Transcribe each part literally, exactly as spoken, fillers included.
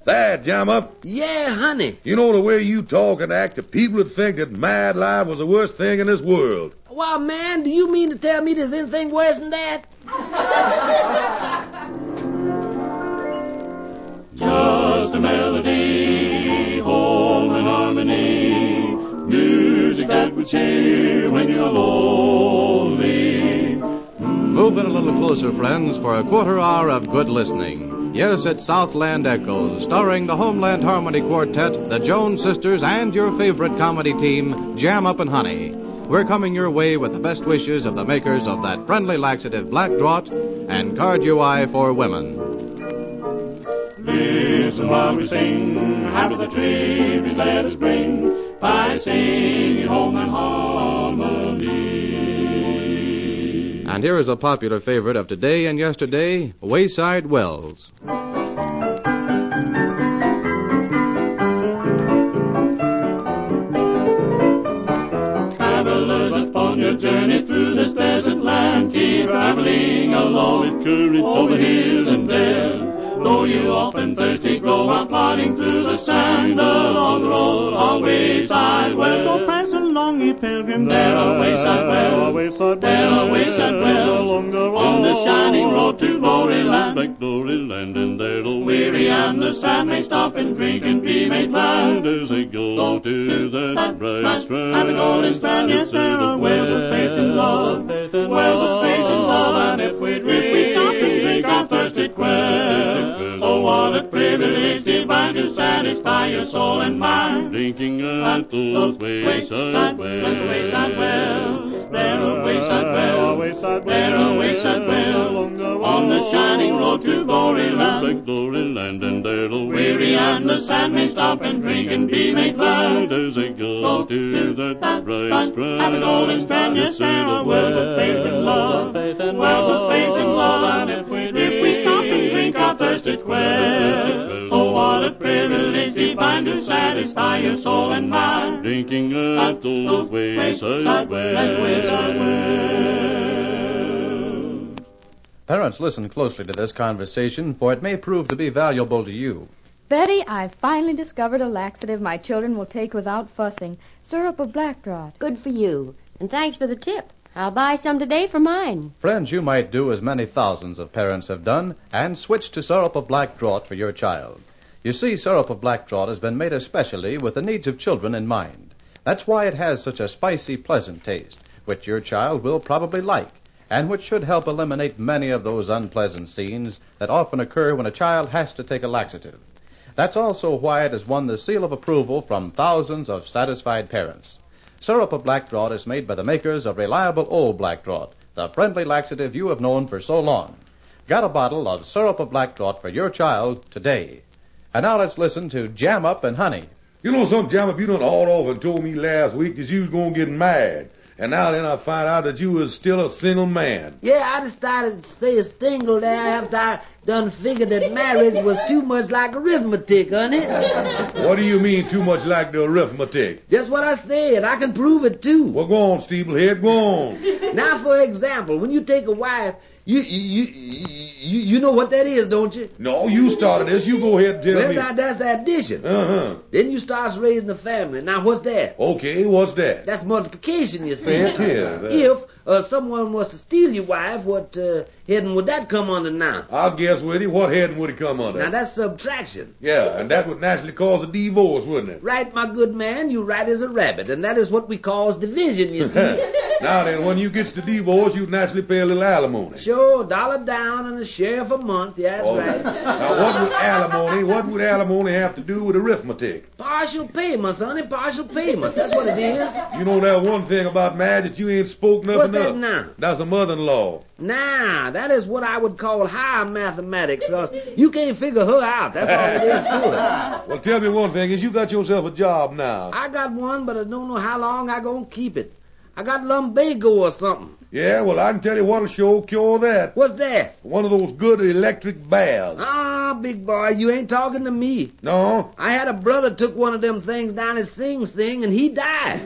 That, jam up. Yeah, honey. You know the way you talk and act, the people would think that mad life was the worst thing in this world. Well, man, do you mean to tell me there's anything worse than that? Just a melody, home and harmony, music that will cheer when you're lonely. Move in a little closer, friends, for a quarter hour of good listening. Yes, it's Southland Echoes, starring the Homeland Harmony Quartet, the Jones Sisters, and your favorite comedy team, Jam Up and Honey. We're coming your way with the best wishes of the makers of that friendly laxative Black Draught and Card U I for women. Listen while we sing, happy the tributes let us bring, by singing home and harmony. And here is a popular favorite of today and yesterday, Wayside Wells. Travelers upon your journey through this desert land, keep traveling along with courage over hill and dale. Though you often thirsty grow while plodding through the sand, along the road, on wayside wells. So pass along, ye pilgrims, there are wayside wells, there are wayside wells, along the road, on the shining road to glory land. Like glory land, and there the weary and the sad may stop and drink and be made glad. As they go to that bright strand, have a golden strand, yes, there are wells of faith and love, wells of faith and love, and if we drink, if we stop and drink our thirsty quest. Oh, what a privilege divine to satisfy your soul and mind. Drinking at those wayside wells. Wayside wells. There are wayside wells. There are wayside wells. On the shining road to glory land. Like glory land, and there the weary and the sad may stop and drink and be made glad. As they go to that bright strand. Have a golden strand, yes, there are wells of faith and love. Wells of faith and love, and if we, if we stop and drink our thirsty quest. Oh, what a privilege divine to satisfy your soul and mind. Drinking at those wayside wells. Parents, listen closely to this conversation, for it may prove to be valuable to you. Betty, I've finally discovered a laxative my children will take without fussing. Syrup of Black Draught. Good for you. And thanks for the tip. I'll buy some today for mine. Friends, you might do as many thousands of parents have done and switch to Syrup of Black Draught for your child. You see, Syrup of Black Draught has been made especially with the needs of children in mind. That's why it has such a spicy, pleasant taste, which your child will probably like, and which should help eliminate many of those unpleasant scenes that often occur when a child has to take a laxative. That's also why it has won the seal of approval from thousands of satisfied parents. Syrup of Black Draught is made by the makers of reliable old Black Draught, the friendly laxative you have known for so long. Got a bottle of Syrup of Black Draught for your child today. And now let's listen to Jam Up and Honey. You know something, Jam Up, you done all over and told me last week that you was going to get mad. And now then I find out that you was still a single man. Yeah, I decided to stay single there after I done figured that marriage was too much like arithmetic, honey. What do you mean too much like the arithmetic? Just what I said. I can prove it, too. Well, go on, Steeplehead, go on. Now, for example, when you take a wife, you you you you know what that is, don't you? No, you started this. You go ahead and tell well, me. Now, that's addition. Uh-huh. Then you start raising the family. Now, what's that? Okay, what's that? That's multiplication, you see. It is. If uh, someone was to steal your wife, what uh, heading would that come under now? I'll guess with it. What heading would it come under? Now, that's subtraction. Yeah, and that would naturally cause a divorce, wouldn't it? Right, my good man. You right as a rabbit, and that is what we call division, you see. Now then, when you gets to divorce, you naturally pay a little alimony. Sure, dollar down and a share for a month. Yeah, that's oh. right. Now, what would alimony, what would alimony have to do with arithmetic? Partial payments, honey, partial payments. That's what it is. You know that one thing about marriage that you ain't spoke nothing What's that of? now? That's a mother-in-law. Nah, that is what I would call higher mathematics. Uh, you can't figure her out. That's all it is to it. Well, tell me one thing. Is you got yourself a job now? I got one, but I don't know how long I gonna keep it. I got lumbago or something. Yeah, well, I can tell you what'll sure cure that. What's that? One of those good electric baths. Ah, big boy, you ain't talking to me. No? I had a brother took one of them things down at Sing Sing, and he died.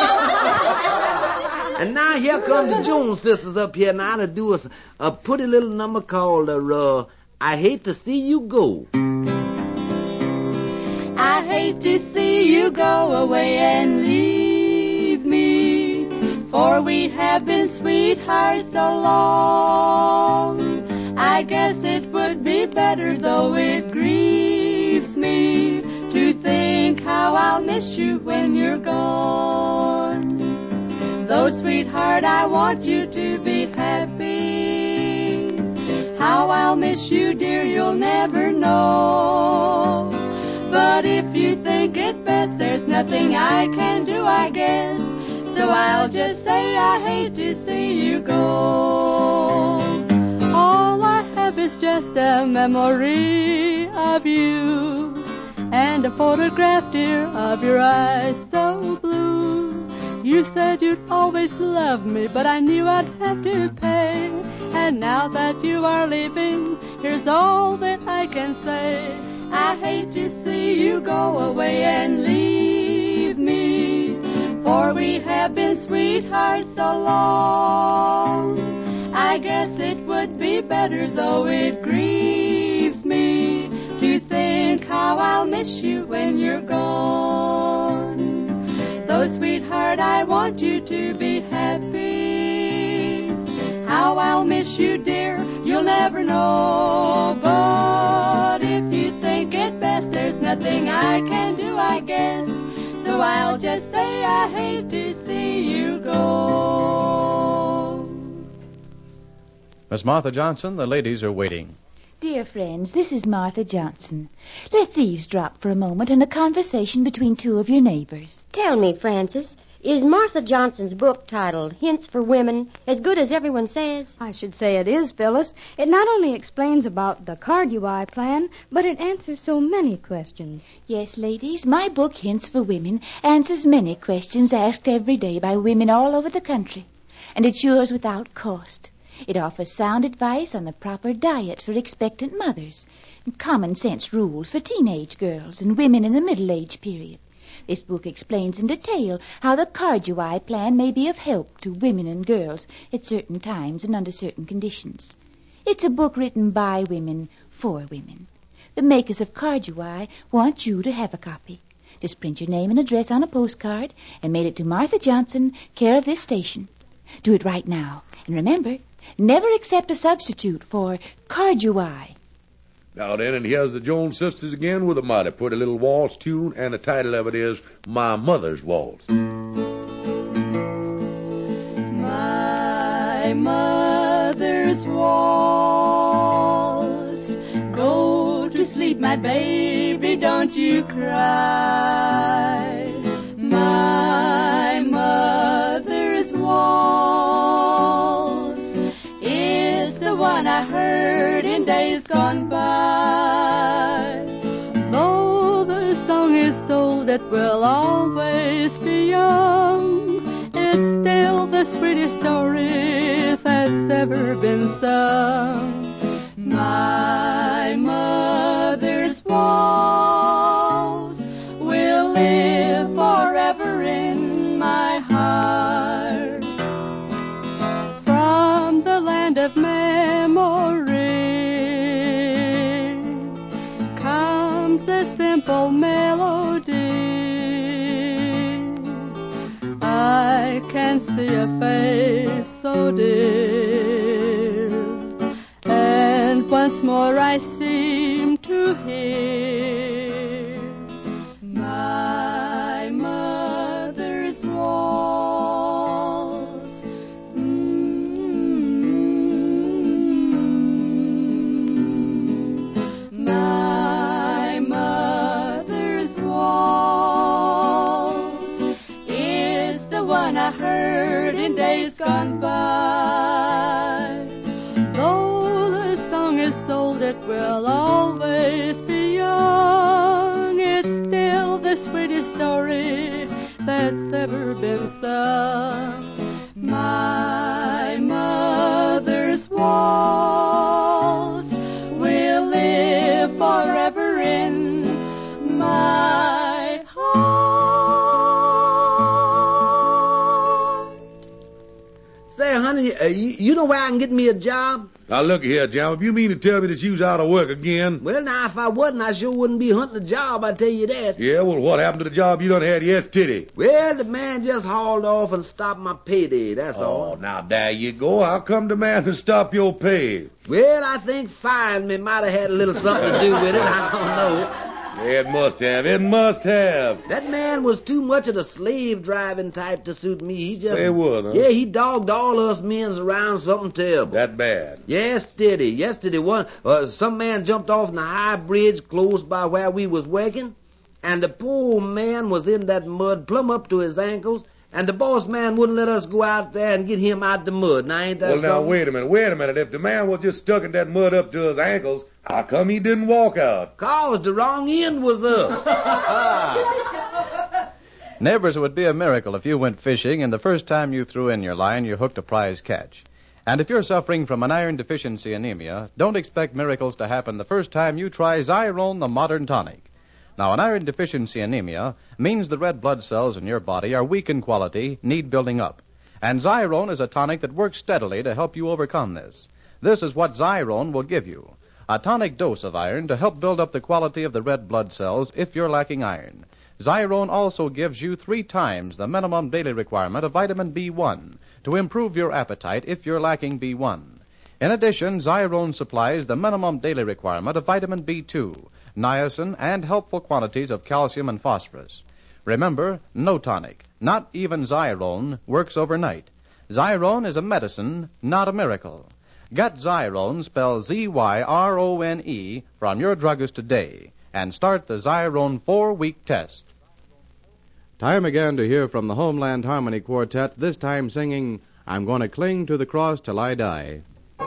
And now here come the Jones sisters up here now to do us a, a pretty little number called, uh, uh, I Hate to See You Go. I hate to see you go away and leave me, for we have been sweethearts so long. I guess it would be better, though it grieves me, to think how I'll miss you when you're gone. Though, sweetheart, I want you to be happy, how I'll miss you, dear, you'll never know. But if you think it best, there's nothing I can do, I guess. So I'll just say I hate to see you go. All I have is just a memory of you, and a photograph, dear, of your eyes so blue. You said you'd always love me, but I knew I'd have to pay. And now that you are leaving, here's all that I can say. I hate to see you go away and leave me, for we have been sweethearts so long. I guess it would be better, though it grieves me, to think how I'll miss you when you're gone. Though, sweetheart, I want you to be happy, how I'll miss you, dear, you'll never know. But if you think it best, there's nothing I can do, I guess. So I'll just say I hate to see you go. Miss Martha Johnson, the ladies are waiting. Dear friends, this is Martha Johnson. Let's eavesdrop for a moment on a conversation between two of your neighbors. Tell me, Francis, is Martha Johnson's book titled Hints for Women as good as everyone says? I should say it is, Phyllis. It not only explains about the card U I plan, but it answers so many questions. Yes, ladies, my book, Hints for Women, answers many questions asked every day by women all over the country. And it's yours without cost. It offers sound advice on the proper diet for expectant mothers, and common sense rules for teenage girls and women in the middle age period. This book explains in detail how the card U I plan may be of help to women and girls at certain times and under certain conditions. It's a book written by women for women. The makers of card U I want you to have a copy. Just print your name and address on a postcard and mail it to Martha Johnson, care of this station. Do it right now. And remember, never accept a substitute for card U I. Now then, and here's the Jones Sisters again with a mighty pretty little waltz tune, and the title of it is My Mother's Waltz. My mother's waltz. Go to sleep, my baby, don't you cry. My mother's waltz is the one I heard in days gone by. Though the song is told it will always be young, it's still the sweetest story that's ever been sung. My mother's waltz will live forever in my heart. From the land of memory comes a simple melody. I can see a face so dear, and once more I seem to hear my mother's waltz. Mm-hmm. My mother's waltz is the one I heard in days gone by. Though the song is told it will always be young, it's still the sweetest story that's ever been sung. My mother's waltz will live forever in my heart. Say, honey, uh, you, you know where I can get me a job? Now, look here, Jam. If you mean to tell me that you was out of work again... Well, now, if I wasn't, I sure wouldn't be hunting a job, I tell you that. Yeah, well, what happened to the job you done had yesterday? Well, the man just hauled off and stopped my payday, that's oh, all. Oh, now, there you go. How come the man can stop your pay? Well, I think firing me might have had a little something to do with it. I don't know. It must have. It must have. That man was too much of the slave-driving type to suit me. He just... It was, huh? Yeah, he dogged all us men's around something terrible. That bad? Yes, steady. Yesterday, one, uh, some man jumped off in the high bridge close by where we was working, and the poor man was in that mud plumb up to his ankles, and the boss man wouldn't let us go out there and get him out the mud. Now, ain't that Well, something? now, wait a minute, wait a minute. If the man was just stuck in that mud up to his ankles, how come he didn't walk out? Cause the wrong end was up. Neighbors, it would be a miracle if you went fishing and the first time you threw in your line, you hooked a prize catch. And if you're suffering from an iron deficiency anemia, don't expect miracles to happen the first time you try Xyrone, the modern tonic. Now, an iron deficiency anemia means the red blood cells in your body are weak in quality, need building up. And Xyrone is a tonic that works steadily to help you overcome this. This is what Xyrone will give you. A tonic dose of iron to help build up the quality of the red blood cells if you're lacking iron. Xyrone also gives you three times the minimum daily requirement of vitamin B one to improve your appetite if you're lacking B one. In addition, Xyrone supplies the minimum daily requirement of vitamin B two, niacin, and helpful quantities of calcium and phosphorus. Remember, no tonic, not even Xyrone, works overnight. Xyrone is a medicine, not a miracle. Get Xyrone, spelled Z Y R O N E, from your druggist today, and start the Xyrone four-week test. Time again to hear from the Homeland Harmony Quartet, this time singing, I'm Gonna Cling to the Cross Till I Die.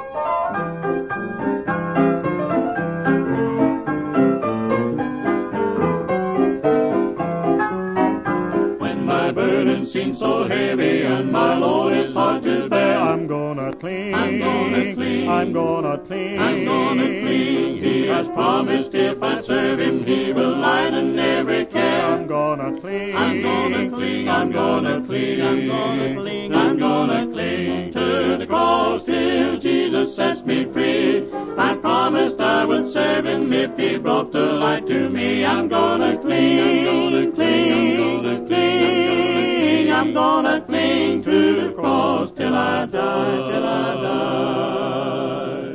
When my burden seems so heavy and my load is hard to bear, I'm gonna cling, I'm gonna cling, I'm gonna cling, I'm gonna cling. He has promised if I serve him, he will lighten every care. I'm gonna cling, I'm gonna cling, I'm gonna cling, I'm gonna cling, I'm gonna cling to the cross till Jesus sets me free. I promised I would serve him if he brought the light to me. I'm gonna cling, I'm gonna cling, I'm gonna cling, I'm gonna cling to the cross till I die, till I die.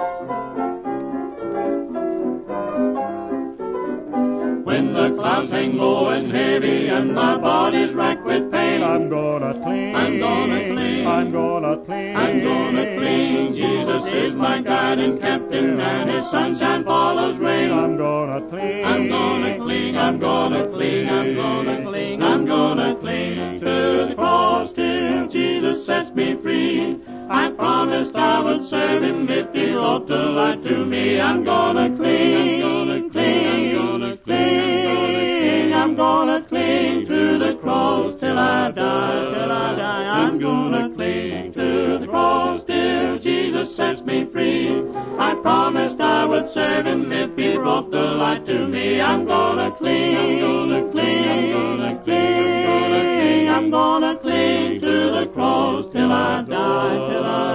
When the clouds hang low and heavy and my body's racked with pain, I'm gonna cling, I'm gonna cling, I'm gonna cling, I'm gonna cling. Jesus is my guide and captain, and his sunshine follows rain. I'm gonna cling, I'm gonna cling, I'm gonna cling, I'm gonna cling, I'm gonna cling to the cross till Jesus sets me free. I promised I would serve him if he brought the light to me. I'm gonna cling, I'm gonna cling, I'm gonna cling, I'm gonna cling to the cross till I die, till I die. I'm gonna cling to the cross till Jesus sets me free. I promised I would serve him if he brought the light to me. I'm gonna cling, I'm gonna cling, I'm gonna cling, I'm gonna cling, I'm gonna cling to the cross till I die, till I die.